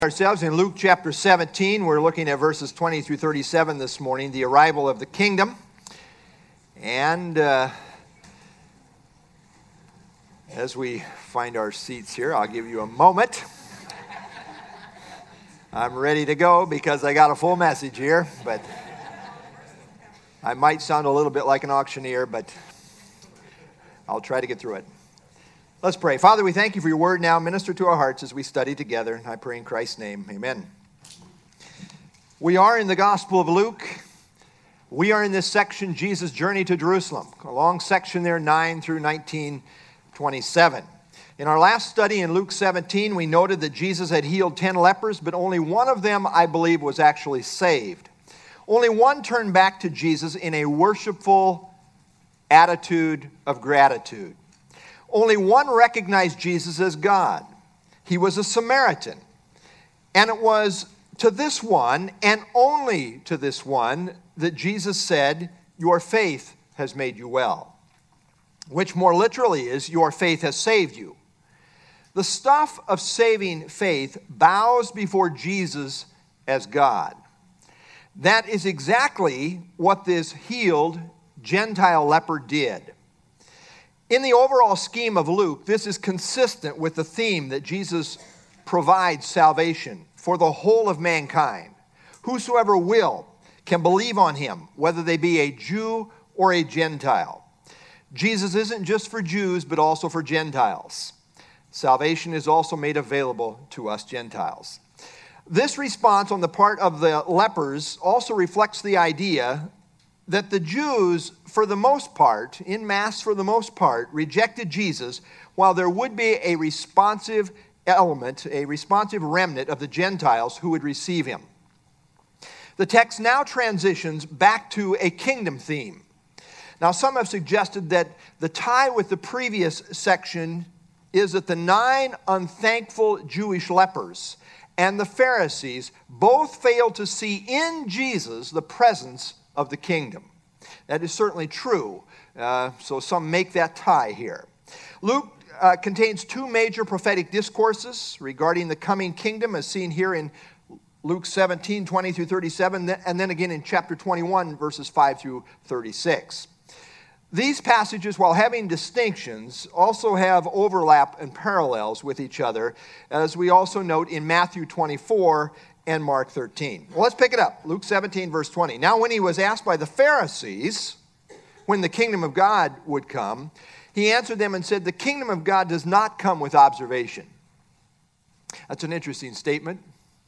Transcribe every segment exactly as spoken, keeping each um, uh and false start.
Ourselves in Luke chapter seventeen. We're looking at verses twenty through thirty-seven this morning, the arrival of the kingdom. And uh, as we find our seats here, I'll give you a moment. I'm ready to go because I got a full message here, but I might sound a little bit like an auctioneer, but I'll try to get through it. Let's pray. Father, we thank you for your word now. Minister to our hearts as we study together. I pray in Christ's name. Amen. We are in the Gospel of Luke. We are in this section, Jesus' journey to Jerusalem. A long section there, nine through nineteen twenty-seven. In our last study in Luke seventeen, we noted that Jesus had healed ten lepers, but only one of them, I believe, was actually saved. Only one turned back to Jesus in a worshipful attitude of gratitude. Only one recognized Jesus as God. He was a Samaritan. And it was to this one, and only to this one, that Jesus said, "Your faith has made you well." Which more literally is, "Your faith has saved you." The stuff of saving faith bows before Jesus as God. That is exactly what this healed Gentile leper did. In the overall scheme of Luke, this is consistent with the theme that Jesus provides salvation for the whole of mankind. Whosoever will can believe on him, whether they be a Jew or a Gentile. Jesus isn't just for Jews, but also for Gentiles. Salvation is also made available to us Gentiles. This response on the part of the lepers also reflects the idea that the Jews, for the most part, in mass for the most part, rejected Jesus, while there would be a responsive element, a responsive remnant of the Gentiles who would receive him. The text now transitions back to a kingdom theme. Now, some have suggested that the tie with the previous section is that the nine unthankful Jewish lepers and the Pharisees both failed to see in Jesus the presence of the kingdom. That is certainly true. Uh, so some make that tie here. Luke uh, contains two major prophetic discourses regarding the coming kingdom, as seen here in Luke seventeen, twenty through thirty-seven, and then again in chapter twenty-one, verses five through thirty-six. These passages, while having distinctions, also have overlap and parallels with each other, as we also note in Matthew twenty-four and Mark thirteen. Well, let's pick it up. Luke seventeen, verse twenty. Now, when he was asked by the Pharisees when the kingdom of God would come, he answered them and said, "The kingdom of God does not come with observation." That's an interesting statement.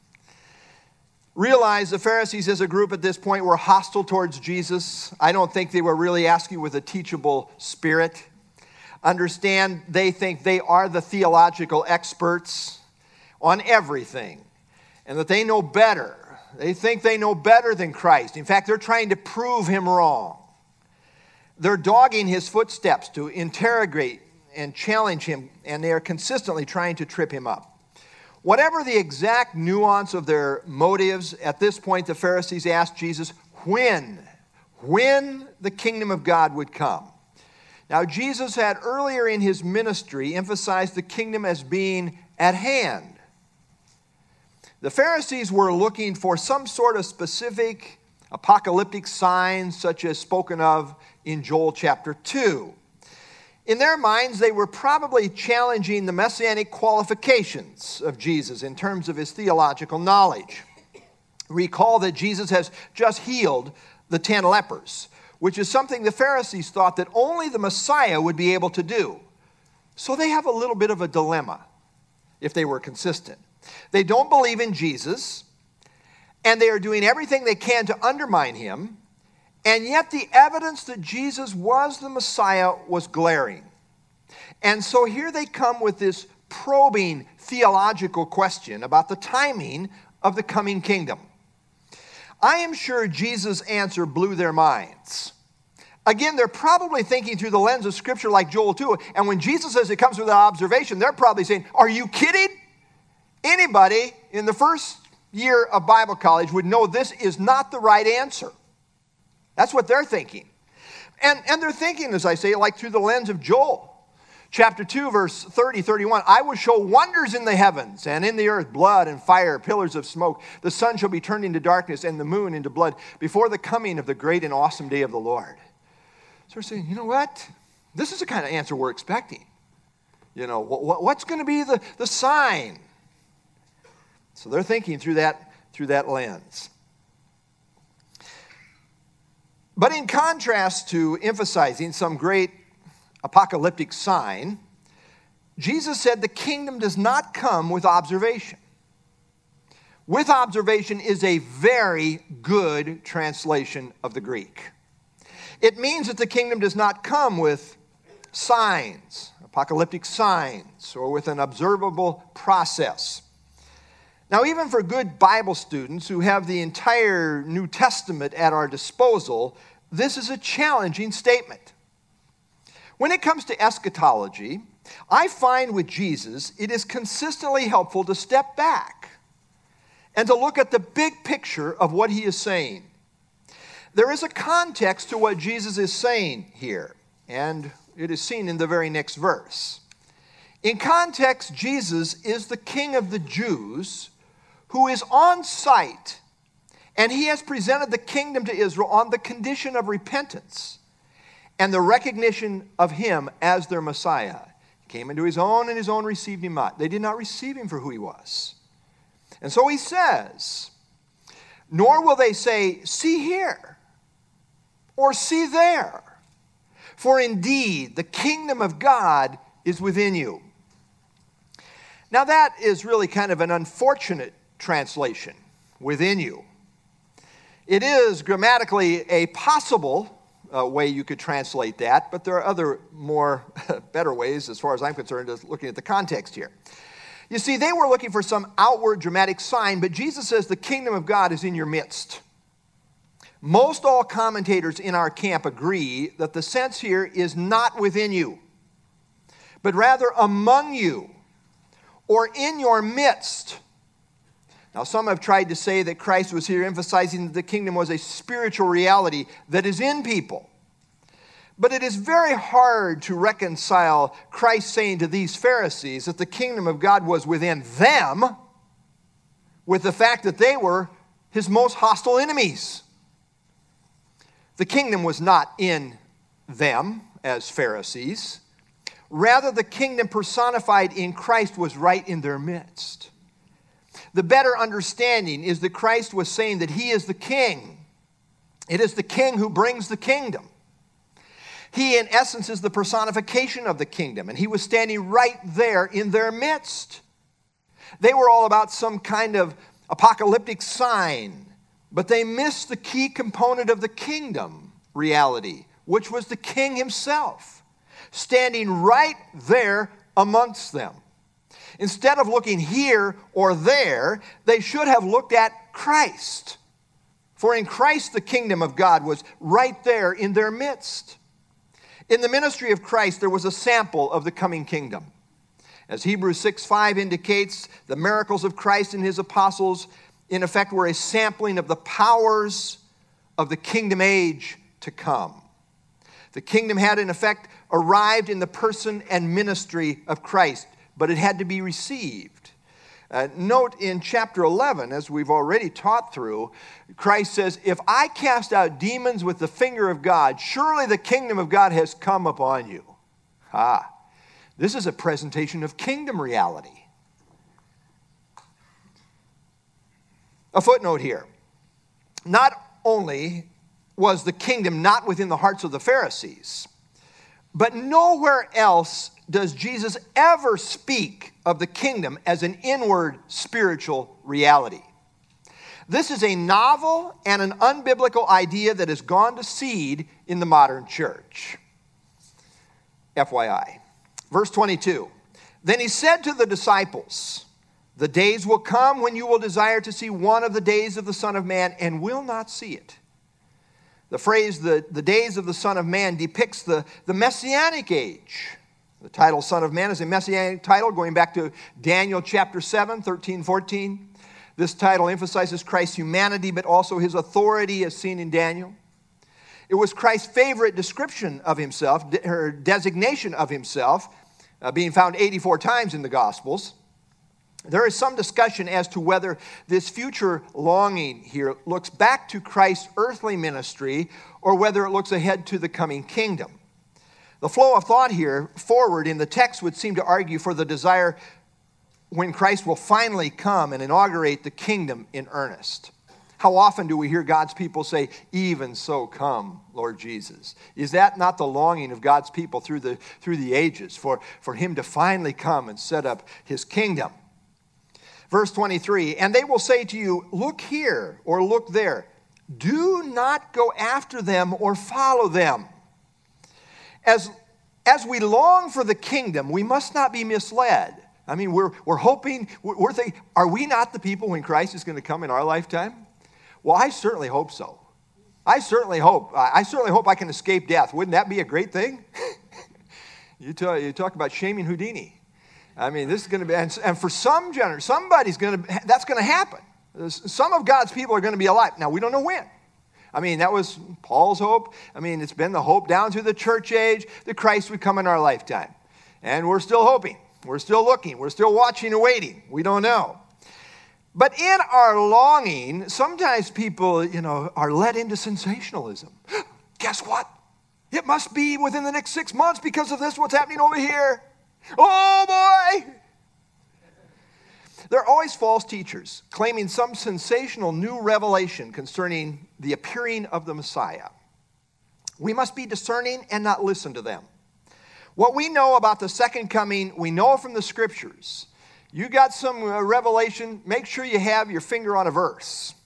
Realize the Pharisees as a group at this point were hostile towards Jesus. I don't think they were really asking with a teachable spirit. Understand, they think they are the theological experts on everything, and that they know better. They think they know better than Christ. In fact, they're trying to prove him wrong. They're dogging his footsteps to interrogate and challenge him, and they are consistently trying to trip him up. Whatever the exact nuance of their motives, at this point the Pharisees asked Jesus when, when the kingdom of God would come. Now, Jesus had earlier in his ministry emphasized the kingdom as being at hand. The Pharisees were looking for some sort of specific apocalyptic signs, such as spoken of in Joel chapter two. In their minds, they were probably challenging the messianic qualifications of Jesus in terms of his theological knowledge. Recall that Jesus has just healed the ten lepers, which is something the Pharisees thought that only the Messiah would be able to do. So they have a little bit of a dilemma if they were consistent. They don't believe in Jesus, and they are doing everything they can to undermine him, and yet the evidence that Jesus was the Messiah was glaring. And so here they come with this probing theological question about the timing of the coming kingdom. I am sure Jesus' answer blew their minds. Again, they're probably thinking through the lens of Scripture like Joel two, and when Jesus says it comes without observation, they're probably saying, "Are you kidding?" Anybody in the first year of Bible college would know this is not the right answer. That's what they're thinking. And, and they're thinking, as I say, like through the lens of Joel. Chapter two, verse thirty, thirty-one, I will show wonders in the heavens and in the earth, blood and fire, pillars of smoke. The sun shall be turned into darkness and the moon into blood before the coming of the great and awesome day of the Lord. So we're saying, you know what? This is the kind of answer we're expecting. You know, what, what's going to be the, the sign? So they're thinking through that, through that lens. But in contrast to emphasizing some great apocalyptic sign, Jesus said the kingdom does not come with observation. With observation is a very good translation of the Greek. It means that the kingdom does not come with signs, apocalyptic signs, or with an observable process. Now, even for good Bible students who have the entire New Testament at our disposal, this is a challenging statement. When it comes to eschatology, I find with Jesus it is consistently helpful to step back and to look at the big picture of what he is saying. There is a context to what Jesus is saying here, and it is seen in the very next verse. In context, Jesus is the King of the Jews who is on site, and he has presented the kingdom to Israel on the condition of repentance and the recognition of him as their Messiah. He came into his own, and his own received him not. They did not receive him for who he was. And so he says, nor will they say, see here, or see there. For indeed, the kingdom of God is within you. Now that is really kind of an unfortunate translation, within you. It is grammatically a possible uh, way you could translate that, but there are other more better ways, as far as I'm concerned, as looking at the context here. You see, they were looking for some outward dramatic sign, but Jesus says the kingdom of God is in your midst. Most all commentators in our camp agree that the sense here is not within you, but rather among you, or in your midst. Now, some have tried to say that Christ was here emphasizing that the kingdom was a spiritual reality that is in people. But it is very hard to reconcile Christ saying to these Pharisees that the kingdom of God was within them with the fact that they were his most hostile enemies. The kingdom was not in them as Pharisees. Rather, the kingdom personified in Christ was right in their midst. The better understanding is that Christ was saying that he is the king. It is the king who brings the kingdom. He, in essence, is the personification of the kingdom, and he was standing right there in their midst. They were all about some kind of apocalyptic sign, but they missed the key component of the kingdom reality, which was the king himself, standing right there amongst them. Instead of looking here or there, they should have looked at Christ. For in Christ the kingdom of God was right there in their midst. In the ministry of Christ, there was a sample of the coming kingdom. As Hebrews six five indicates, the miracles of Christ and his apostles, in effect, were a sampling of the powers of the kingdom age to come. The kingdom had, in effect, arrived in the person and ministry of Christ, but it had to be received. Uh, note in chapter eleven, as we've already taught through, Christ says, if I cast out demons with the finger of God, surely the kingdom of God has come upon you. Ah, this is a presentation of kingdom reality. A footnote here. Not only was the kingdom not within the hearts of the Pharisees, but nowhere else does Jesus ever speak of the kingdom as an inward spiritual reality. This is a novel and an unbiblical idea that has gone to seed in the modern church. F Y I. Verse twenty-two. Then he said to the disciples, the days will come when you will desire to see one of the days of the Son of Man and will not see it. The phrase, the, the days of the Son of Man, depicts the, the Messianic age. The title Son of Man is a Messianic title going back to Daniel chapter seven, thirteen, fourteen. This title emphasizes Christ's humanity, but also his authority as seen in Daniel. It was Christ's favorite description of himself, or designation of himself, uh, being found eighty-four times in the Gospels. There is some discussion as to whether this future longing here looks back to Christ's earthly ministry or whether it looks ahead to the coming kingdom. The flow of thought here forward in the text would seem to argue for the desire when Christ will finally come and inaugurate the kingdom in earnest. How often do we hear God's people say, "Even so come, Lord Jesus"? Is that not the longing of God's people through the, through the ages, for, for him to finally come and set up his kingdom? Verse twenty-three, "And they will say to you, 'Look here,' or 'Look there.' Do not go after them or follow them." As, as we long for the kingdom, we must not be misled. I mean, we're, we're hoping, we're, we're thinking, are we not the people when Christ is going to come in our lifetime? Well, I certainly hope so. I certainly hope. I certainly hope I can escape death. Wouldn't that be a great thing? you, talk, you talk about shaming Houdini. I mean, this is going to be, and, and for some gener, somebody's going to, that's going to happen. Some of God's people are going to be alive. Now, we don't know when. I mean, that was Paul's hope. I mean, it's been the hope down through the church age that Christ would come in our lifetime. And we're still hoping. We're still looking. We're still watching and waiting. We don't know. But in our longing, sometimes people, you know, are led into sensationalism. Guess what? It must be within the next six months because of this, what's happening over here. Oh, boy! There are always false teachers claiming some sensational new revelation concerning the appearing of the Messiah. We must be discerning and not listen to them. What we know about the second coming, we know from the Scriptures. You got some uh, revelation, make sure you have your finger on a verse.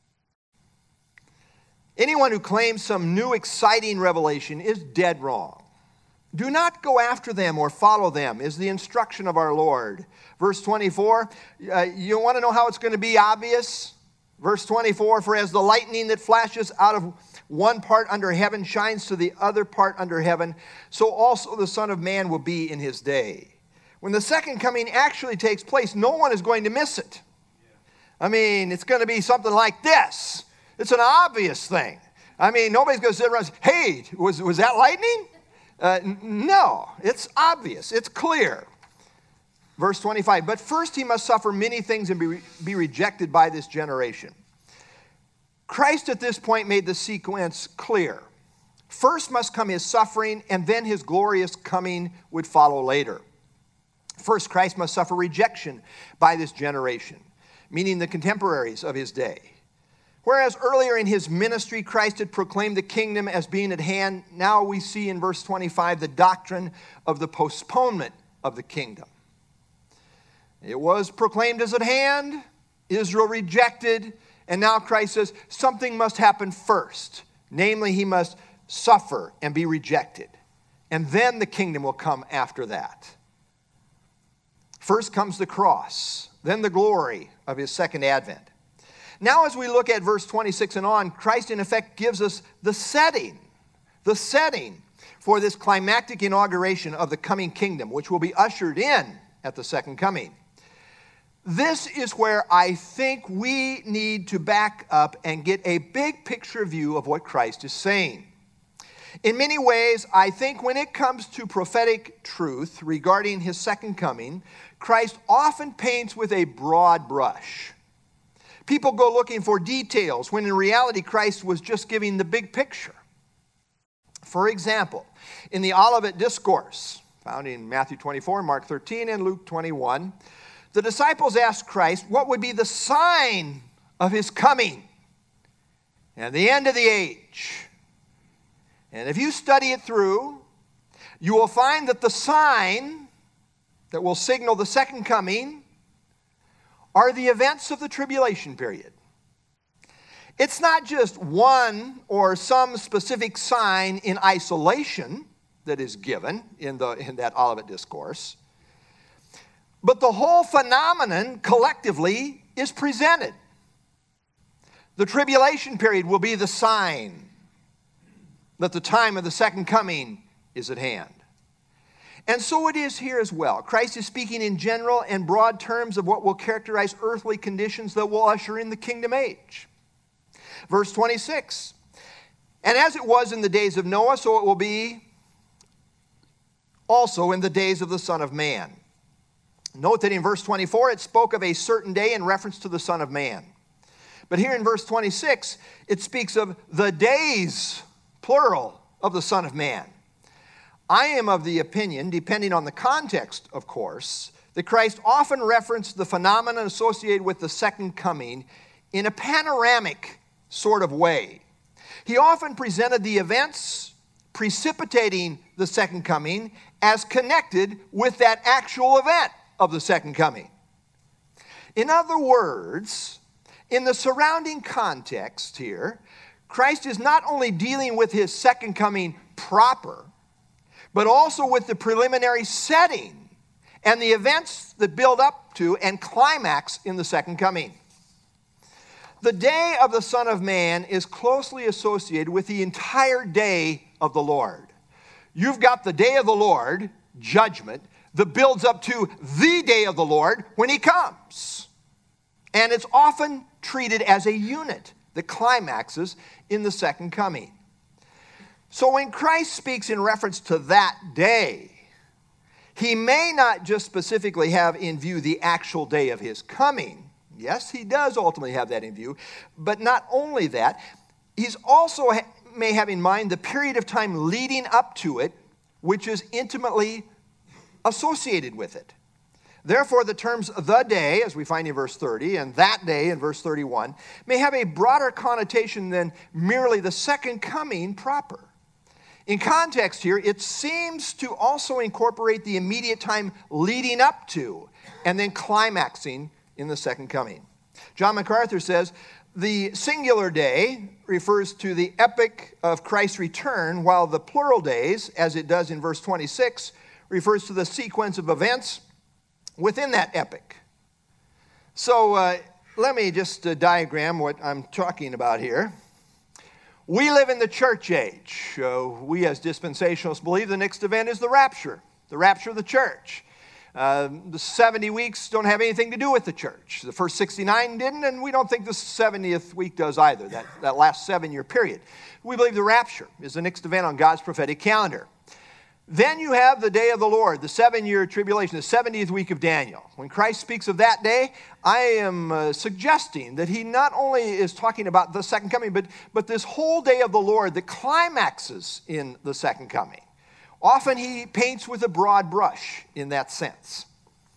Anyone who claims some new exciting revelation is dead wrong. Do not go after them or follow them is the instruction of our Lord. Verse twenty-four, uh, you want to know how it's going to be obvious? Verse twenty-four, "For as the lightning that flashes out of one part under heaven shines to the other part under heaven, so also the Son of Man will be in his day." When the second coming actually takes place, no one is going to miss it. I mean, it's going to be something like this. It's an obvious thing. I mean, nobody's going to sit around and say, "Hey, was, was that lightning?" Uh, no, it's obvious. It's clear. Verse twenty-five, "But first he must suffer many things and be, be rejected by this generation." Christ at this point made the sequence clear. First must come his suffering, and then his glorious coming would follow later. First, Christ must suffer rejection by this generation, meaning the contemporaries of his day. Whereas earlier in his ministry, Christ had proclaimed the kingdom as being at hand, now we see in verse twenty-five the doctrine of the postponement of the kingdom. It was proclaimed as at hand, Israel rejected, and now Christ says something must happen first. Namely, he must suffer and be rejected. And then the kingdom will come after that. First comes the cross, then the glory of his second advent. Now as we look at verse twenty-six and on, Christ in effect gives us the setting, the setting for this climactic inauguration of the coming kingdom, which will be ushered in at the second coming. This is where I think we need to back up and get a big picture view of what Christ is saying. In many ways, I think when it comes to prophetic truth regarding his second coming, Christ often paints with a broad brush. People go looking for details when in reality Christ was just giving the big picture. For example, in the Olivet Discourse, found in Matthew twenty-four, Mark thirteen, and Luke twenty-one, the disciples asked Christ what would be the sign of his coming and the end of the age. And if you study it through, you will find that the sign that will signal the second coming are the events of the tribulation period. It's not just one or some specific sign in isolation that is given in, the, in that Olivet Discourse, but the whole phenomenon collectively is presented. The tribulation period will be the sign that the time of the second coming is at hand. And so it is here as well. Christ is speaking in general and broad terms of what will characterize earthly conditions that will usher in the kingdom age. Verse twenty-six, "And as it was in the days of Noah, so it will be also in the days of the Son of Man. Note that in verse twenty-four, it spoke of a certain day in reference to the Son of Man. But here in verse twenty-six, it speaks of the days, plural, of the Son of Man. I am of the opinion, depending on the context, of course, that Christ often referenced the phenomenon associated with the second coming in a panoramic sort of way. He often presented the events precipitating the second coming as connected with that actual event of the second coming. In other words, in the surrounding context here, Christ is not only dealing with his second coming proper, but also with the preliminary setting and the events that build up to and climax in the second coming. The day of the Son of Man is closely associated with the entire day of the Lord. You've got the day of the Lord, judgment, that builds up to the day of the Lord when he comes. And it's often treated as a unit that climaxes in the second coming. So when Christ speaks in reference to that day, he may not just specifically have in view the actual day of his coming. Yes, he does ultimately have that in view. But not only that, he's also ha- may have in mind the period of time leading up to it, which is intimately associated with it. Therefore, the terms the day, as we find in verse thirty, and that day in verse thirty-one, may have a broader connotation than merely the second coming proper. In context here, it seems to also incorporate the immediate time leading up to and then climaxing in the second coming. John MacArthur says, the singular day refers to the epoch of Christ's return, while the plural days, as it does in verse twenty-six, refers to the sequence of events within that epoch. So uh, let me just uh, diagram what I'm talking about here. We live in the church age. Uh, we as dispensationalists believe the next event is the rapture, the rapture of the church. Uh, the seventy weeks don't have anything to do with the church. The first sixty-nine didn't, and we don't think the seventieth week does either, that, that last seven-year period. We believe the rapture is the next event on God's prophetic calendar. Then you have the day of the Lord, the seven-year tribulation, the seventieth week of Daniel. When Christ speaks of that day, I am uh, suggesting that he not only is talking about the second coming, but, but this whole day of the Lord that climaxes in the second coming. Often he paints with a broad brush in that sense.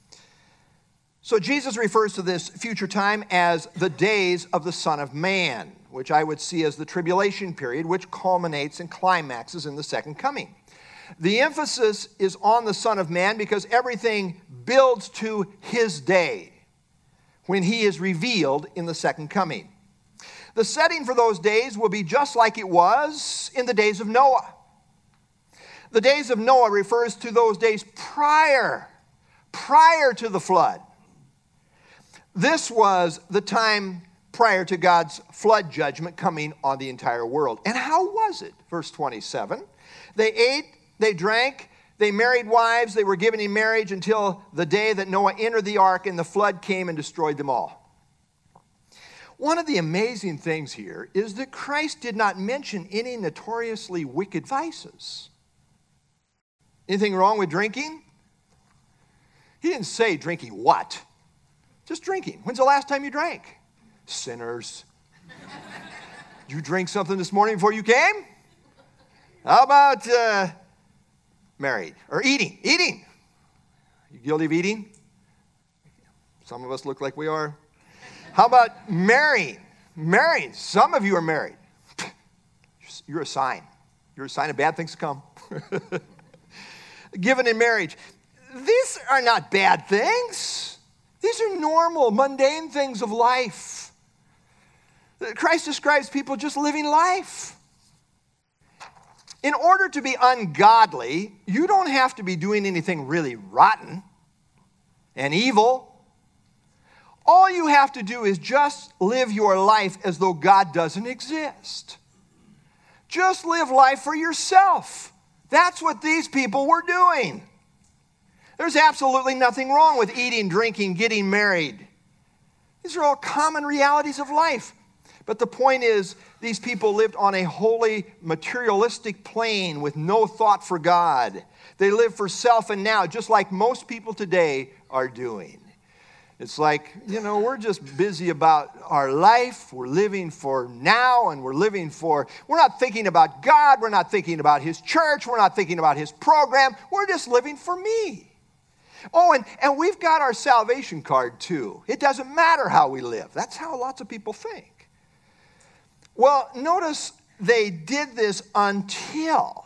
So Jesus refers to this future time as the days of the Son of Man, which I would see as the tribulation period, which culminates and climaxes in the second coming. The emphasis is on the Son of Man because everything builds to his day when he is revealed in the second coming. The setting for those days will be just like it was in the days of Noah. The days of Noah refers to those days prior, prior to the flood. This was the time prior to God's flood judgment coming on the entire world. And how was it? Verse twenty-seven, they ate, they drank, they married wives, they were given in marriage until the day that Noah entered the ark and the flood came and destroyed them all. One of the amazing things here is that Christ did not mention any notoriously wicked vices. Anything wrong with drinking? He didn't say drinking what? Just drinking. When's the last time you drank? Sinners. Did you drink something this morning before you came? How about uh, married or eating? Eating. You guilty of eating? Some of us look like we are. How about marrying? Married. Some of you are married. You're a sign. You're a sign of bad things to come. Given in marriage. These are not bad things. These are normal, mundane things of life. Christ describes people just living life. In order to be ungodly, you don't have to be doing anything really rotten and evil. All you have to do is just live your life as though God doesn't exist. Just live life for yourself. That's what these people were doing. There's absolutely nothing wrong with eating, drinking, getting married. These are all common realities of life. But the point is, these people lived on a wholly materialistic plane with no thought for God. They lived for self and now, just like most people today are doing. It's like, you know, we're just busy about our life. We're living for now, and we're living for, we're not thinking about God. We're not thinking about His church. We're not thinking about His program. We're just living for me. Oh, and, and we've got our salvation card too. It doesn't matter how we live. That's how lots of people think. Well, notice they did this until,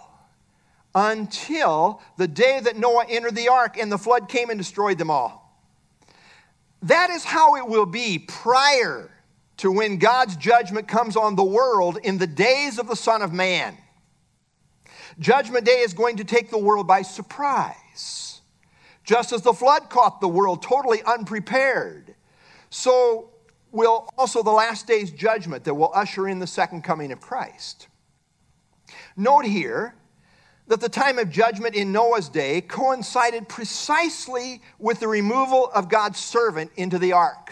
until the day that Noah entered the ark and the flood came and destroyed them all. That is how it will be prior to when God's judgment comes on the world in the days of the Son of Man. Judgment Day is going to take the world by surprise. Just as the flood caught the world totally unprepared, so will also the last day's judgment that will usher in the second coming of Christ. Note here that the time of judgment in Noah's day coincided precisely with the removal of God's servant into the ark.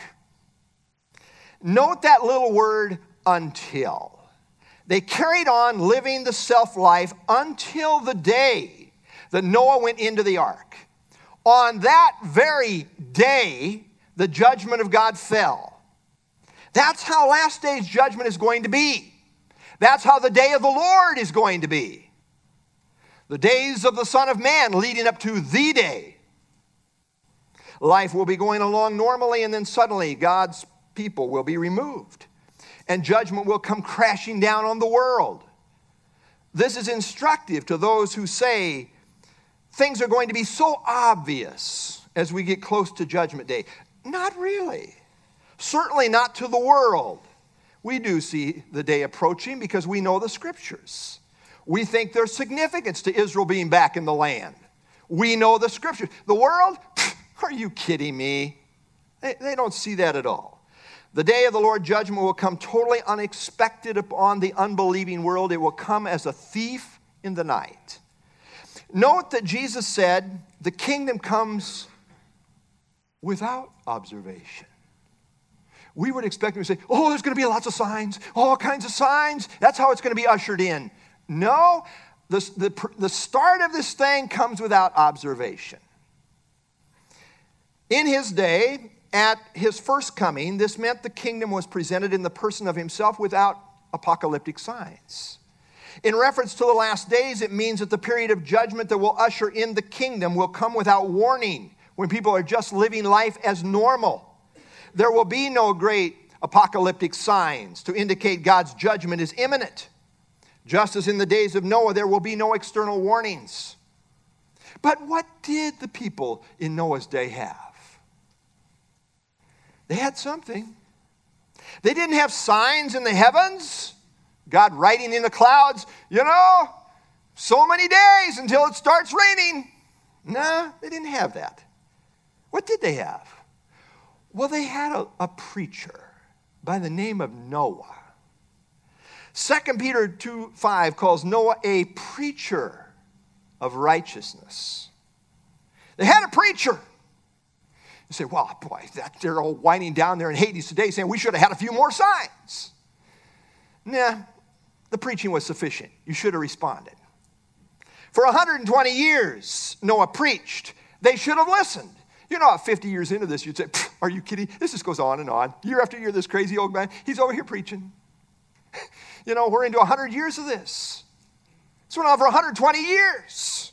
Note that little word, until. They carried on living the self-life until the day that Noah went into the ark. On that very day, the judgment of God fell. That's how last day's judgment is going to be. That's how the day of the Lord is going to be. The days of the Son of Man leading up to the day. Life will be going along normally, and then suddenly God's people will be removed, and judgment will come crashing down on the world. This is instructive to those who say things are going to be so obvious as we get close to Judgment Day. Not really. Certainly not to the world. We do see the day approaching because we know the Scriptures. We think there's significance to Israel being back in the land. We know the Scriptures. The world? Pfft, are you kidding me? They, they don't see that at all. The day of the Lord judgment will come totally unexpected upon the unbelieving world. It will come as a thief in the night. Note that Jesus said the kingdom comes without observation. We would expect him to say, oh, there's going to be lots of signs, all kinds of signs. That's how it's going to be ushered in. No, the, the, the start of this thing comes without observation. In his day, at his first coming, this meant the kingdom was presented in the person of himself without apocalyptic signs. In reference to the last days, it means that the period of judgment that will usher in the kingdom will come without warning, when people are just living life as normal. There will be no great apocalyptic signs to indicate God's judgment is imminent. Just as in the days of Noah, there will be no external warnings. But what did the people in Noah's day have? They had something. They didn't have signs in the heavens. God writing in the clouds, you know, so many days until it starts raining. No, they didn't have that. What did they have? Well, they had a, a preacher by the name of Noah. Second Peter two five calls Noah a preacher of righteousness. They had a preacher. You say, well, boy, that, they're all whining down there in Hades today saying we should have had a few more signs. Nah, the preaching was sufficient. You should have responded. For one hundred twenty years, Noah preached. They should have listened. You know, fifty years into this, you'd say, are you kidding? This just goes on and on. Year after year, this crazy old man, he's over here preaching. You know, we're into one hundred years of this. This went on for one hundred twenty years.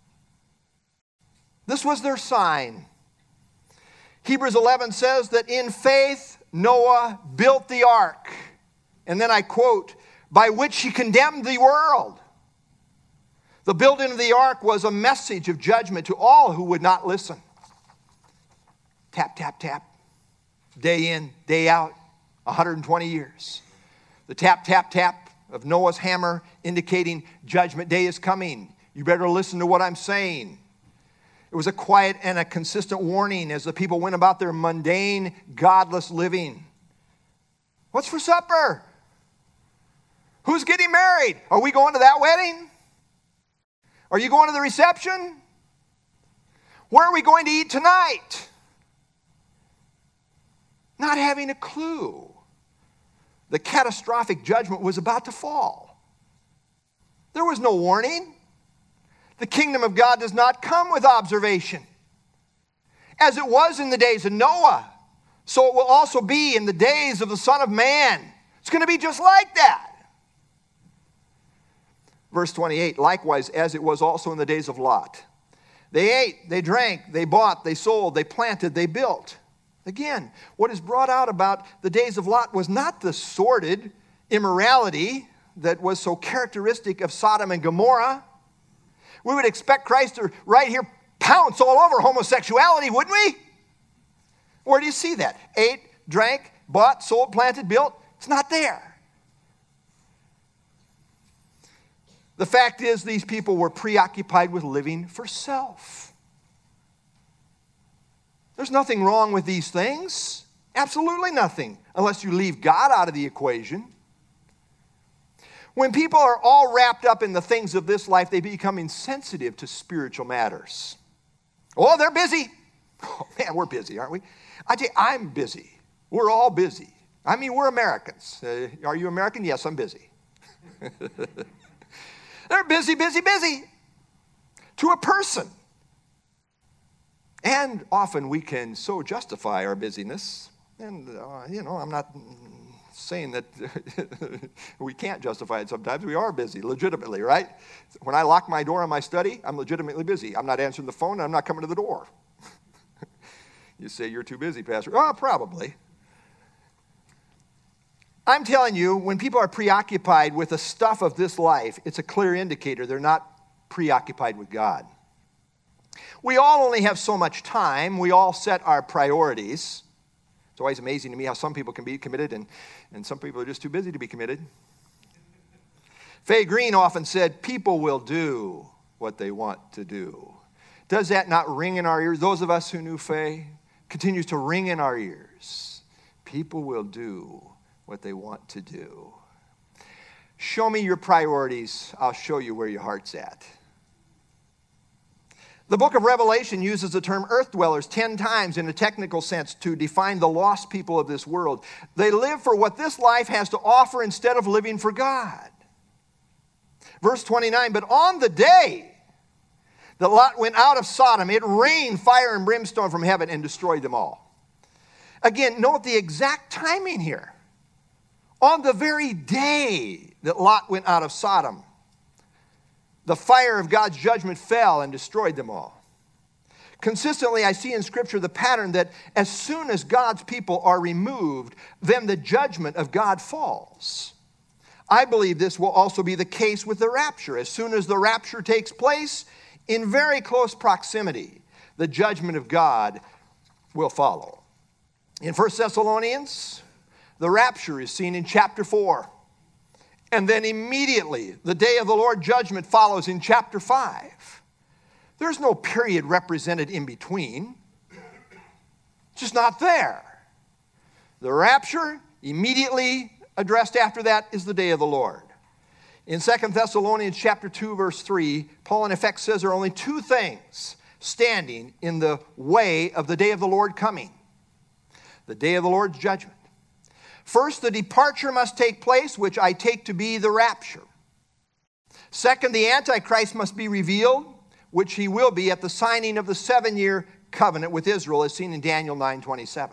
This was their sign. Hebrews eleven says that in faith, Noah built the ark. And then I quote, by which he condemned the world. The building of the ark was a message of judgment to all who would not listen. Tap, tap, tap. Day in, day out, one hundred twenty years. The tap, tap, tap of Noah's hammer indicating judgment day is coming. You better listen to what I'm saying. It was a quiet and a consistent warning as the people went about their mundane, godless living. What's for supper? Who's getting married? Are we going to that wedding? Are you going to the reception? Where are we going to eat tonight? Not having a clue. the catastrophic judgment was about to fall. There was no warning. The kingdom of God does not come with observation. As it was in the days of Noah, so it will also be in the days of the Son of Man. It's going to be just like that. Verse twenty-eight, likewise, as it was also in the days of Lot. They ate, they drank, they bought, they sold, they planted, they built. Again, what is brought out about the days of Lot was not the sordid immorality that was so characteristic of Sodom and Gomorrah. We would expect Christ to right here pounce all over homosexuality, wouldn't we? Where do you see that? Ate, drank, bought, sold, planted, built. It's not there. The fact is, these people were preoccupied with living for self. There's nothing wrong with these things. Absolutely nothing, unless you leave God out of the equation. When people are all wrapped up in the things of this life, they become insensitive to spiritual matters. Oh, they're busy. Oh, man, we're busy, aren't we? I tell you, I'm busy. We're all busy. I mean, we're Americans. Uh, are you American? Yes, I'm busy. They're busy, busy, busy to a person. And often we can so justify our busyness. And, uh, you know, I'm not saying that we can't justify it sometimes. We are busy, legitimately, right? When I lock my door in my study, I'm legitimately busy. I'm not answering the phone, and I'm not coming to the door. You say, you're too busy, Pastor. Oh, probably. I'm telling you, when people are preoccupied with the stuff of this life, it's a clear indicator they're not preoccupied with God. We all only have so much time. We all set our priorities. It's always amazing to me how some people can be committed and, and some people are just too busy to be committed. Faye Green often said, people will do what they want to do. Does that not ring in our ears? Those of us who knew Faye, continues to ring in our ears. People will do what they want to do. Show me your priorities. I'll show you where your heart's at. The book of Revelation uses the term earth dwellers ten times in a technical sense to define the lost people of this world. They live for what this life has to offer instead of living for God. Verse twenty-nine, but on the day that Lot went out of Sodom, it rained fire and brimstone from heaven and destroyed them all. Again, note the exact timing here. On the very day that Lot went out of Sodom, the fire of God's judgment fell and destroyed them all. Consistently, I see in Scripture the pattern that as soon as God's people are removed, then the judgment of God falls. I believe this will also be the case with the rapture. As soon as the rapture takes place, in very close proximity, the judgment of God will follow. In First Thessalonians, the rapture is seen in chapter four. And then immediately, the day of the Lord judgment follows in chapter five. There's no period represented in between. It's just not there. The rapture, immediately addressed after that, is the day of the Lord. In Second Thessalonians chapter two, verse three, Paul in effect says there are only two things standing in the way of the day of the Lord coming. The day of the Lord's judgment. First, the departure must take place, which I take to be the rapture. Second, the Antichrist must be revealed, which he will be at the signing of the seven-year covenant with Israel, as seen in Daniel nine twenty-seven.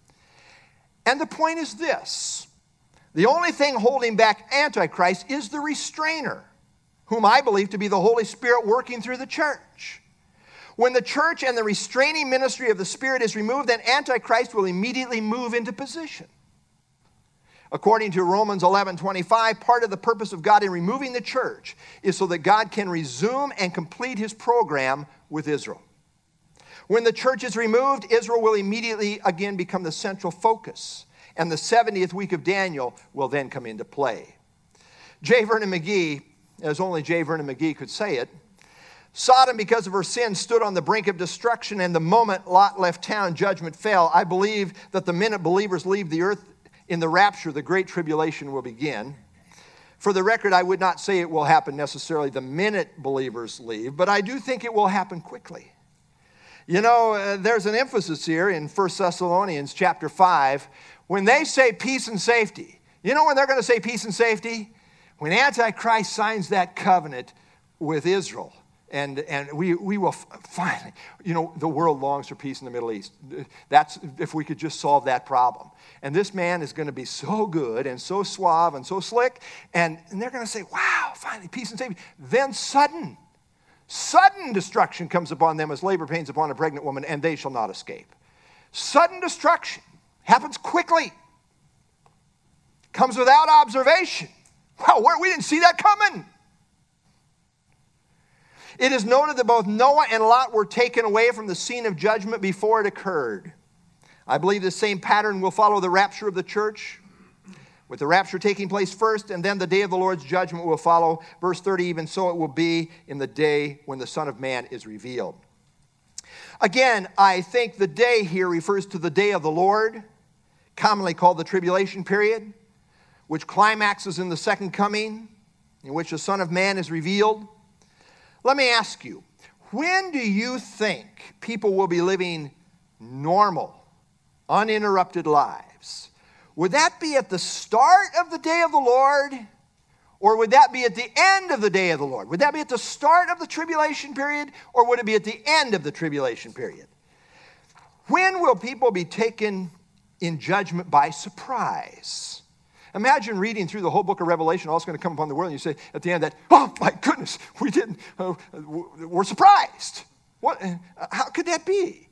And the point is this. The only thing holding back Antichrist is the restrainer, whom I believe to be the Holy Spirit working through the church. When the church and the restraining ministry of the Spirit is removed, then Antichrist will immediately move into position. According to Romans eleven twenty-five, part of the purpose of God in removing the church is so that God can resume and complete his program with Israel. When the church is removed, Israel will immediately again become the central focus, and the seventieth week of Daniel will then come into play. J. Vernon McGee, as only J. Vernon McGee could say it, Sodom, because of her sin, stood on the brink of destruction, and the moment Lot left town, judgment fell. I believe that the minute believers leave the earth in the rapture, the great tribulation will begin. For the record, I would not say it will happen necessarily the minute believers leave, but I do think it will happen quickly. You know, uh, there's an emphasis here in First Thessalonians chapter five. When they say peace and safety, You know when they're going to say peace and safety? When Antichrist signs that covenant with Israel. And, and we, we will finally, you know, the world longs for peace in the Middle East. That's if we could just solve that problem. And this man is going to be so good and so suave and so slick. And, and they're going to say, wow, finally, peace and safety. Then sudden, sudden destruction comes upon them as labor pains upon a pregnant woman, and they shall not escape. Sudden destruction happens quickly. Comes without observation. Wow, where, we didn't see that coming. It is noted that both Noah and Lot were taken away from the scene of judgment before it occurred. I believe the same pattern will follow the rapture of the church, with the rapture taking place first, and then the day of the Lord's judgment will follow. Verse thirty, even so it will be in the day when the Son of Man is revealed. Again, I think the day here refers to the day of the Lord, commonly called the tribulation period, which climaxes in the second coming, in which the Son of Man is revealed. Let me ask you, when do you think people will be living normal, uninterrupted lives? Would that be at the start of the day of the Lord? Or would that be at the end of the day of the Lord? Would that be at the start of the tribulation period? Or would it be at the end of the tribulation period? When will people be taken in judgment by surprise? Imagine reading through the whole book of Revelation, all that's going to come upon the world, and you say at the end that, oh my goodness, we didn't, uh, we're surprised. What? How could that be?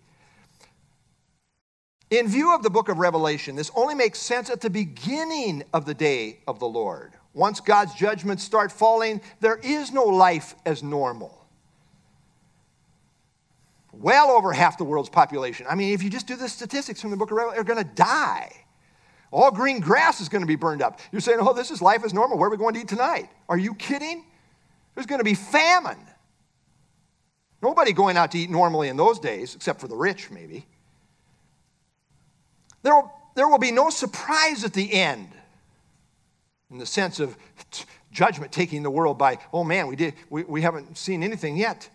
In view of the book of Revelation, this only makes sense at the beginning of the day of the Lord. Once God's judgments start falling, there is no life as normal. Well over half the world's population, I mean, if you just do the statistics from the book of Revelation, are going to die. All green grass is going to be burned up. You're saying, oh, this is life as normal. Where are we going to eat tonight? Are you kidding? There's going to be famine. Nobody going out to eat normally in those days, except for the rich, maybe. There will, there will be no surprise at the end, in the sense of t- judgment taking the world by, oh man, we, did, we, we haven't seen anything yet.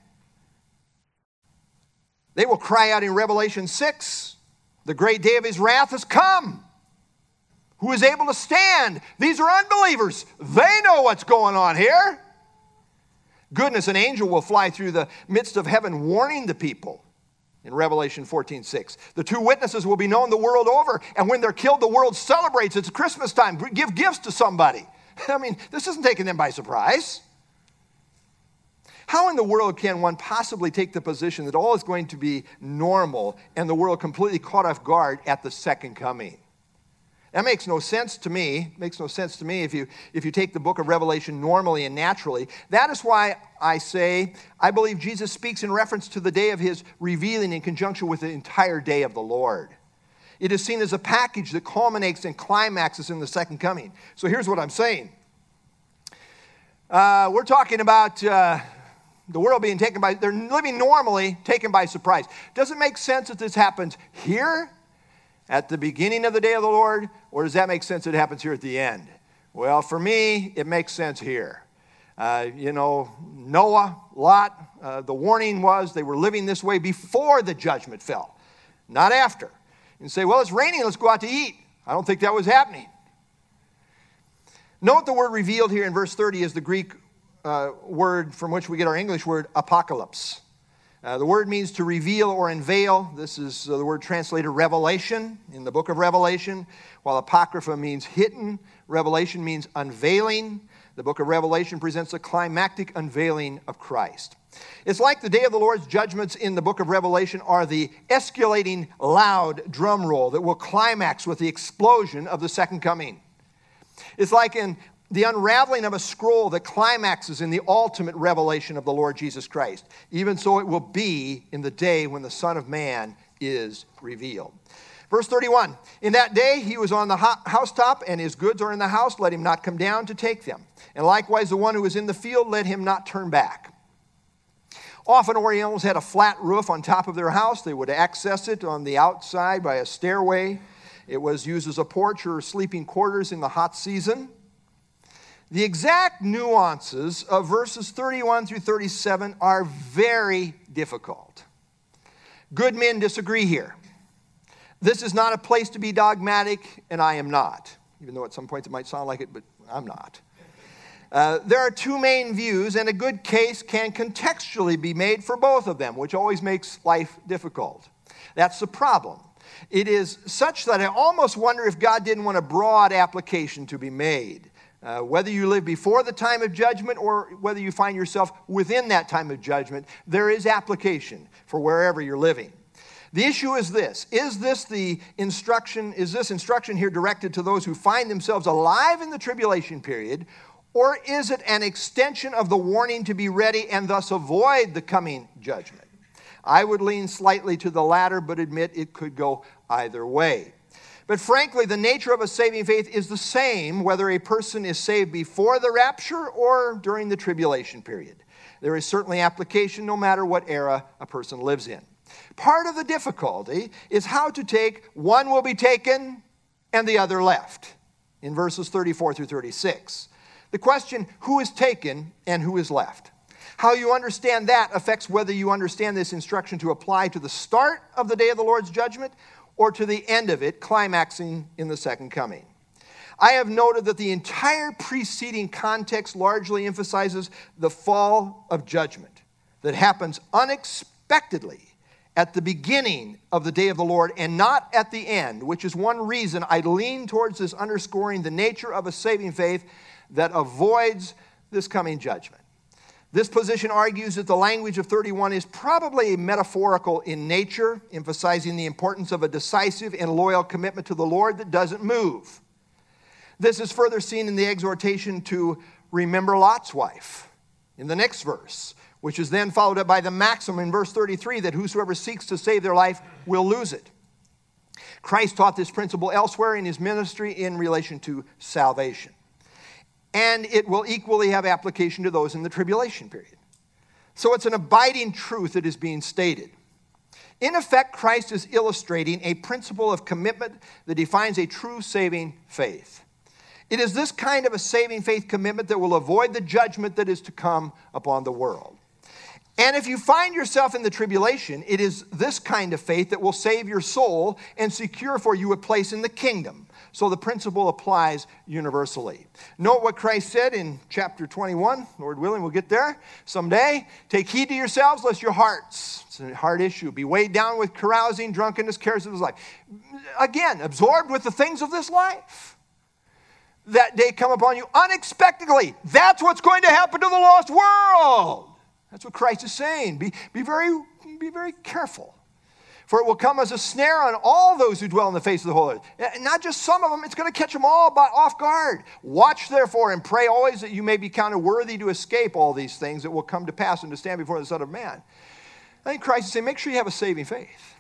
They will cry out in Revelation six, the great day of his wrath has come. Who is able to stand? These are unbelievers. They know what's going on here. Goodness, an angel will fly through the midst of heaven warning the people in Revelation fourteen six. The two witnesses will be known the world over, and when they're killed, the world celebrates. It's Christmas time. Give gifts to somebody. I mean, this isn't taking them by surprise. How in the world can one possibly take the position that all is going to be normal and the world completely caught off guard at the second coming? That makes no sense to me. It makes no sense to me if you, if you take the book of Revelation normally and naturally. That is why I say I believe Jesus speaks in reference to the day of his revealing in conjunction with the entire day of the Lord. It is seen as a package that culminates and climaxes in the second coming. So here's what I'm saying. Uh, we're talking about uh, the world being taken by, they're living normally, taken by surprise. Does it make sense that this happens here at the beginning of the day of the Lord, or does that make sense that it happens here at the end? Well, for me, it makes sense here. Uh, you know, Noah, Lot, uh, the warning was they were living this way before the judgment fell, not after. And say, well, it's raining, let's go out to eat. I don't think that was happening. Note the word revealed here in verse thirty is the Greek uh, word from which we get our English word apocalypse. Uh, the word means to reveal or unveil. This is uh, the word translated revelation in the book of Revelation, while apocrypha means hidden. Revelation means unveiling. The book of Revelation presents a climactic unveiling of Christ. It's like the day of the Lord's judgments in the book of Revelation are the escalating loud drum roll that will climax with the explosion of the second coming. It's like in the unraveling of a scroll that climaxes in the ultimate revelation of the Lord Jesus Christ. Even so it will be in the day when the Son of Man is revealed. Verse thirty-one, in that day he was on the housetop, and his goods are in the house. Let him not come down to take them. And likewise the one who is in the field, let him not turn back. Often Orientals had a flat roof on top of their house. They would access it on the outside by a stairway. It was used as a porch or sleeping quarters in the hot season. The exact nuances of verses thirty-one through thirty-seven are very difficult. Good men disagree here. This is not a place to be dogmatic, and I am not. even though at some points it might sound like it, but I'm not. Uh, there are two main views, and a good case can contextually be made for both of them, which always makes life difficult. That's the problem. It is such that I almost wonder if God didn't want a broad application to be made. Uh, whether you live before the time of judgment or whether you find yourself within that time of judgment, there is application for wherever you're living. The issue is this. Is this the instruction, is this instruction here directed to those who find themselves alive in the tribulation period, or is it an extension of the warning to be ready and thus avoid the coming judgment? I would lean slightly to the latter, but admit it could go either way. But frankly, the nature of a saving faith is the same whether a person is saved before the rapture or during the tribulation period. There is certainly application no matter what era a person lives in. Part of the difficulty is how to take one will be taken and the other left in verses thirty-four through thirty-six. The question, who is taken and who is left? How you understand that affects whether you understand this instruction to apply to the start of the day of the Lord's judgment or to the end of it, climaxing in the second coming. I have noted that the entire preceding context largely emphasizes the fall of judgment that happens unexpectedly at the beginning of the day of the Lord and not at the end, which is one reason I lean towards this underscoring the nature of a saving faith that avoids this coming judgment. This position argues that the language of thirty-one is probably metaphorical in nature, emphasizing the importance of a decisive and loyal commitment to the Lord that doesn't move. This is further seen in the exhortation to remember Lot's wife in the next verse, which is then followed up by the maxim in verse thirty-three that whosoever seeks to save their life will lose it. Christ taught this principle elsewhere in his ministry in relation to salvation. And it will equally have application to those in the tribulation period. So it's an abiding truth that is being stated. In effect, Christ is illustrating a principle of commitment that defines a true saving faith. It is this kind of a saving faith commitment that will avoid the judgment that is to come upon the world. And if you find yourself in the tribulation, it is this kind of faith that will save your soul and secure for you a place in the kingdom. So the principle applies universally. Note what Christ said in chapter twenty-one. Lord willing, we'll get there someday. Take heed to yourselves, lest your hearts, it's a hard issue, be weighed down with carousing, drunkenness, cares of this life. Again, absorbed with the things of this life. That day come upon you unexpectedly. That's what's going to happen to the lost world. That's what Christ is saying. Be, be, very, be very careful. For it will come as a snare on all those who dwell in the face of the whole earth. Not just some of them, it's going to catch them all off guard. Watch therefore and pray always that you may be counted worthy to escape all these things that will come to pass and to stand before the Son of Man. I think Christ is saying, make sure you have a saving faith.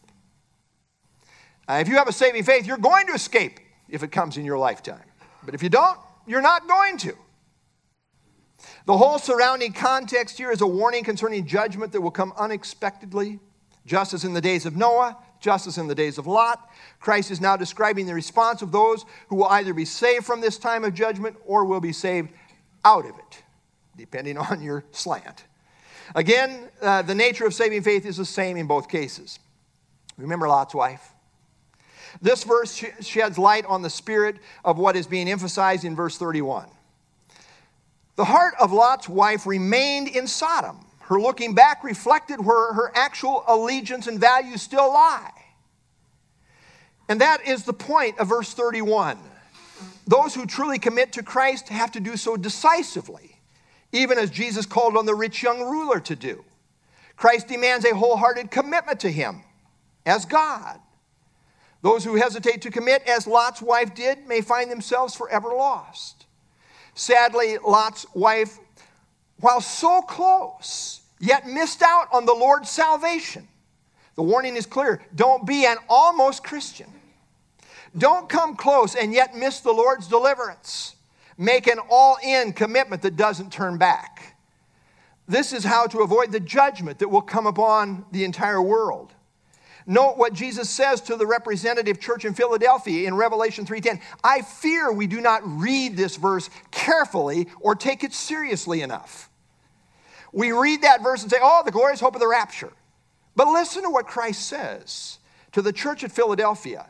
Uh, if you have a saving faith, you're going to escape if it comes in your lifetime. But if you don't, you're not going to. The whole surrounding context here is a warning concerning judgment that will come unexpectedly. Just as in the days of Noah, just as in the days of Lot, Christ is now describing the response of those who will either be saved from this time of judgment or will be saved out of it, depending on your slant. Again, uh, the nature of saving faith is the same in both cases. Remember Lot's wife? This verse sheds light on the spirit of what is being emphasized in verse thirty-one. The heart of Lot's wife remained in Sodom. Her looking back reflected where her actual allegiance and values still lie. And that is the point of verse thirty-one. Those who truly commit to Christ have to do so decisively, even as Jesus called on the rich young ruler to do. Christ demands a wholehearted commitment to him as God. Those who hesitate to commit, as Lot's wife did, may find themselves forever lost. Sadly, Lot's wife, while so close, yet missed out on the Lord's salvation. The warning is clear. Don't be an almost Christian. Don't come close and yet miss the Lord's deliverance. Make an all-in commitment that doesn't turn back. This is how to avoid the judgment that will come upon the entire world. Note what Jesus says to the representative church in Philadelphia in Revelation three ten. I fear we do not read this verse carefully or take it seriously enough. We read that verse and say, oh, the glorious hope of the rapture. But listen to what Christ says to the church at Philadelphia.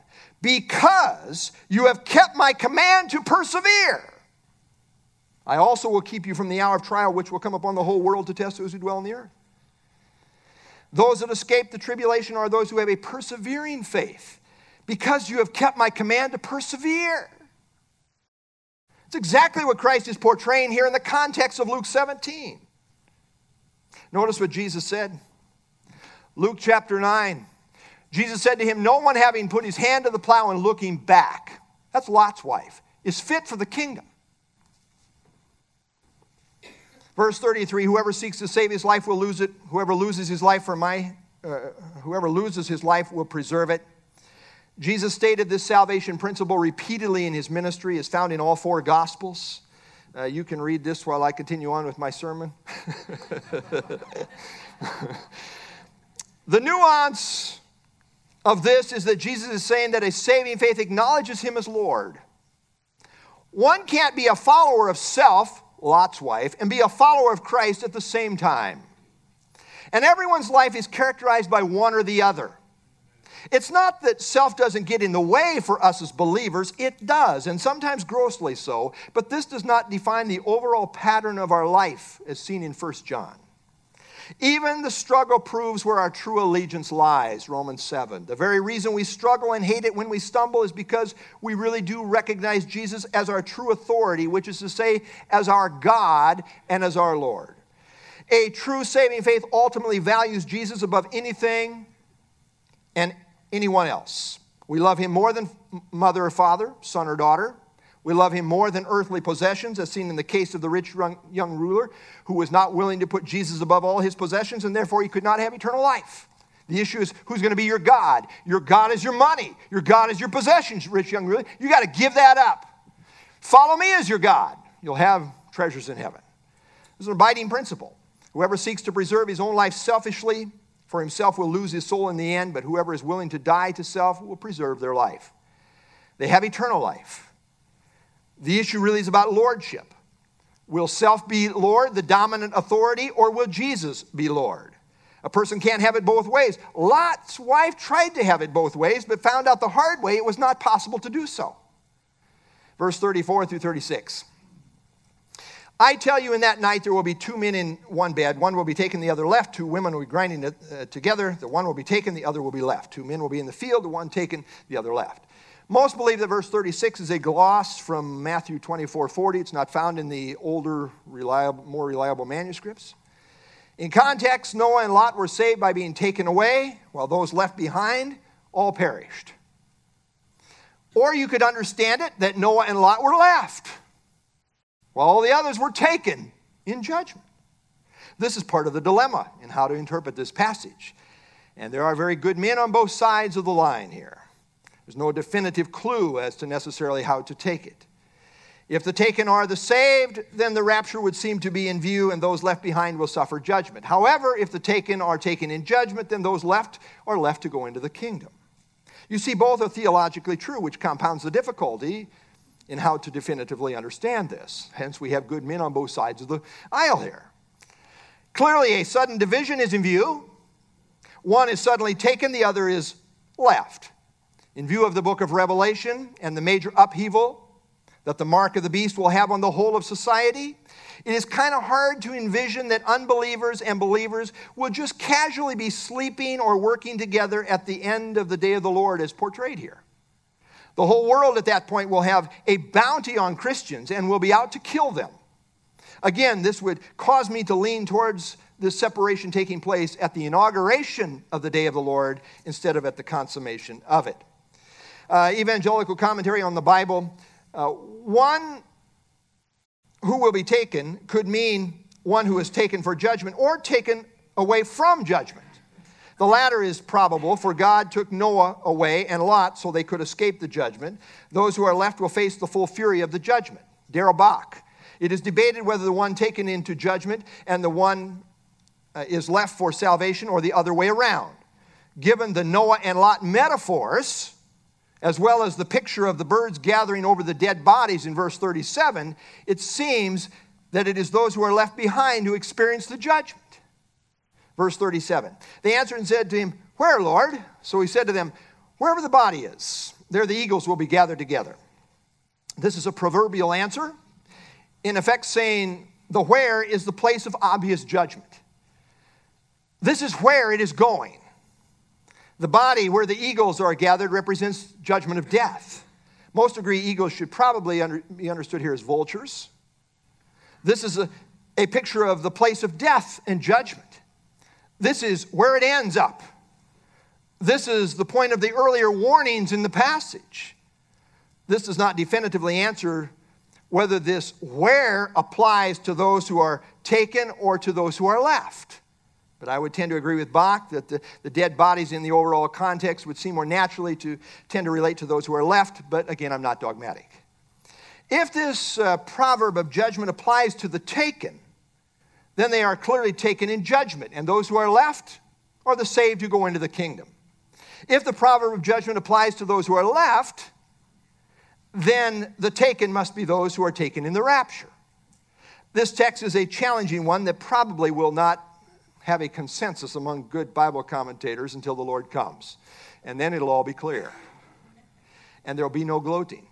because you have kept my command to persevere, I also will keep you from the hour of trial which will come upon the whole world to test those who dwell on the earth. Those that escape the tribulation are those who have a persevering faith, because you have kept my command to persevere. It's exactly what Christ is portraying here in the context of Luke seventeen. Notice what Jesus said. Luke chapter nine. Jesus said to him, no one having put his hand to the plow and looking back, that's Lot's wife, is fit for the kingdom. Verse thirty-three, whoever seeks to save his life will lose it. Whoever loses his life for my, uh, whoever loses his life will preserve it. Jesus stated this salvation principle repeatedly in his ministry. It's found in all four Gospels. Uh, you can read this while I continue on with my sermon. The nuance of this is that Jesus is saying that a saving faith acknowledges him as Lord. One can't be a follower of self, Lot's wife, and be a follower of Christ at the same time. And everyone's life is characterized by one or the other. It's not that self doesn't get in the way for us as believers. It does, and sometimes grossly so. But this does not define the overall pattern of our life as seen in First John. Even the struggle proves where our true allegiance lies, Romans seven. The very reason we struggle and hate it when we stumble is because we really do recognize Jesus as our true authority, which is to say, as our God and as our Lord. A true saving faith ultimately values Jesus above anything and anyone else. We love him more than mother or father, son or daughter. We love him more than earthly possessions, as seen in the case of the rich young ruler who was not willing to put Jesus above all his possessions, and therefore he could not have eternal life. The issue is, who's going to be your God? Your God is your money. Your God is your possessions, rich young ruler. You got to give that up. Follow me as your God. You'll have treasures in heaven. This is an abiding principle. Whoever seeks to preserve his own life selfishly for himself will lose his soul in the end, but whoever is willing to die to self will preserve their life. They have eternal life. The issue really is about lordship. Will self be Lord, the dominant authority, or will Jesus be Lord? A person can't have it both ways. Lot's wife tried to have it both ways, but found out the hard way it was not possible to do so. Verse thirty-four through thirty-six. I tell you, in that night there will be two men in one bed. One will be taken, the other left. Two women will be grinding it, uh, together. The one will be taken, the other will be left. Two men will be in the field, the one taken, the other left. Most believe that verse thirty-six is a gloss from Matthew twenty-four forty. It's not found in the older, reliable, more reliable manuscripts. In context, Noah and Lot were saved by being taken away, while those left behind all perished. Or you could understand it that Noah and Lot were left, while all the others were taken in judgment. This is part of the dilemma in how to interpret this passage. And there are very good men on both sides of the line here. There's no definitive clue as to necessarily how to take it. If the taken are the saved, then the rapture would seem to be in view, and those left behind will suffer judgment. However, if the taken are taken in judgment, then those left are left to go into the kingdom. You see, both are theologically true, which compounds the difficulty in how to definitively understand this. Hence, we have good men on both sides of the aisle here. Clearly, a sudden division is in view. One is suddenly taken, the other is left. In view of the book of Revelation and the major upheaval that the mark of the beast will have on the whole of society, it is kind of hard to envision that unbelievers and believers will just casually be sleeping or working together at the end of the day of the Lord as portrayed here. The whole world at that point will have a bounty on Christians and will be out to kill them. Again, this would cause me to lean towards this separation taking place at the inauguration of the day of the Lord instead of at the consummation of it. Uh, evangelical commentary on the Bible. Uh, one who will be taken could mean one who is taken for judgment or taken away from judgment. The latter is probable, for God took Noah away and Lot so they could escape the judgment. Those who are left will face the full fury of the judgment. Darrell Bach. It is debated whether the one taken into judgment and the one uh, is left for salvation or the other way around. Given the Noah and Lot metaphors, as well as the picture of the birds gathering over the dead bodies in verse thirty-seven, it seems that it is those who are left behind who experience the judgment. Verse thirty-seven, they answered and said to him, "Where, Lord?" So he said to them, "Wherever the body is, there the eagles will be gathered together. This is a proverbial answer, in effect saying the where is the place of obvious judgment. This is where it is going. The body where the eagles are gathered represents judgment of death. Most agree eagles should probably under, be understood here as vultures. This is a, a picture of the place of death and judgment. This is where it ends up. This is the point of the earlier warnings in the passage. This does not definitively answer whether this where applies to those who are taken or to those who are left. But I would tend to agree with Bach that the, the dead bodies in the overall context would seem more naturally to tend to relate to those who are left, but again, I'm not dogmatic. If this uh, proverb of judgment applies to the taken, then they are clearly taken in judgment, and those who are left are the saved who go into the kingdom. If the proverb of judgment applies to those who are left, then the taken must be those who are taken in the rapture. This text is a challenging one that probably will not have a consensus among good Bible commentators until the Lord comes. And then it'll all be clear. And there'll be no gloating.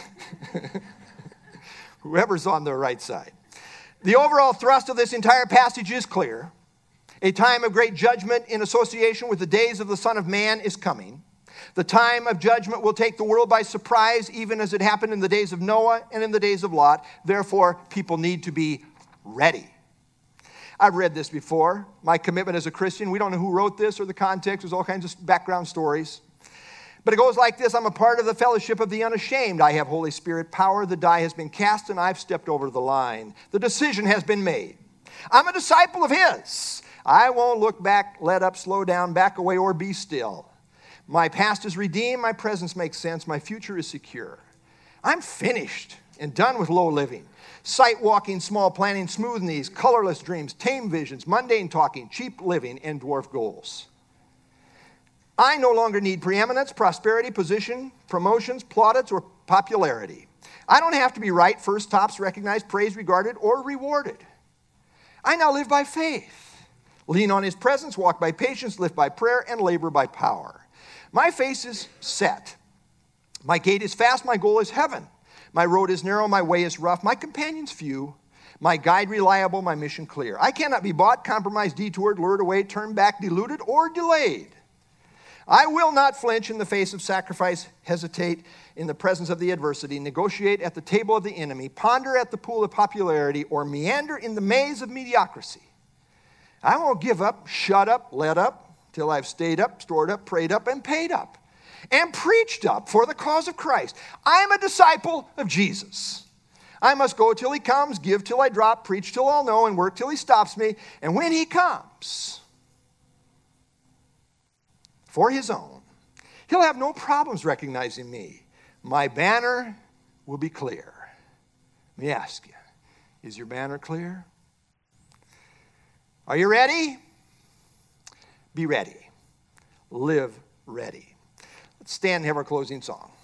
Whoever's on the right side. The overall thrust of this entire passage is clear. A time of great judgment in association with the days of the Son of Man is coming. The time of judgment will take the world by surprise, even as it happened in the days of Noah and in the days of Lot. Therefore, people need to be ready. I've read this before. My commitment as a Christian, we don't know who wrote this or the context. There's all kinds of background stories. But it goes like this. I'm a part of the fellowship of the unashamed. I have Holy Spirit power. The die has been cast and I've stepped over the line. The decision has been made. I'm a disciple of His. I won't look back, let up, slow down, back away, or be still. My past is redeemed. My presence makes sense. My future is secure. I'm finished and done with low living. Sight walking, small planning, smooth knees, colorless dreams, tame visions, mundane talking, cheap living, and dwarf goals. I no longer need preeminence, prosperity, position, promotions, plaudits, or popularity. I don't have to be right, first, tops, recognized, praised, regarded, or rewarded. I now live by faith, lean on His presence, walk by patience, live by prayer, and labor by power. My face is set. My gait is fast. My goal is heaven. My road is narrow, my way is rough, my companions few, my guide reliable, my mission clear. I cannot be bought, compromised, detoured, lured away, turned back, deluded, or delayed. I will not flinch in the face of sacrifice, hesitate in the presence of the adversity, negotiate at the table of the enemy, ponder at the pool of popularity, or meander in the maze of mediocrity. I won't give up, shut up, let up, till I've stayed up, stored up, prayed up, and paid up. And preached up for the cause of Christ. I'm a disciple of Jesus. I must go till He comes, give till I drop, preach till I'll know, and work till He stops me. And when He comes for His own, He'll have no problems recognizing me. My banner will be clear. Let me ask you, is your banner clear? Are you ready? Be ready. Live ready. Let's stand and have our closing song.